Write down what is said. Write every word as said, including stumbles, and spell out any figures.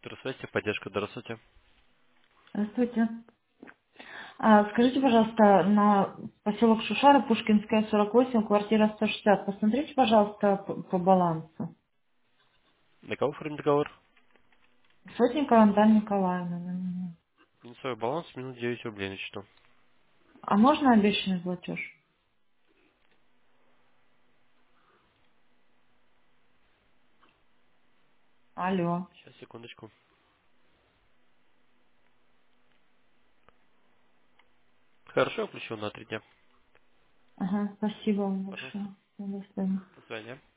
Центр связи, поддержка, здравствуйте. Здравствуйте. А, скажите, пожалуйста, на поселок Шушара, Пушкинская, сорок восемь, квартира сто шестьдесят. Посмотрите, пожалуйста, по, по балансу. На кого оформить договор? Сотникова Антон Николаевна. на меня. Минусовой баланс минус девять рублей на счету. А можно обещанный платеж? Алло. Сейчас, секундочку. Хорошо, я включил на три дня. Ага, спасибо вам Пожалуйста. большое. До свидания. До свидания.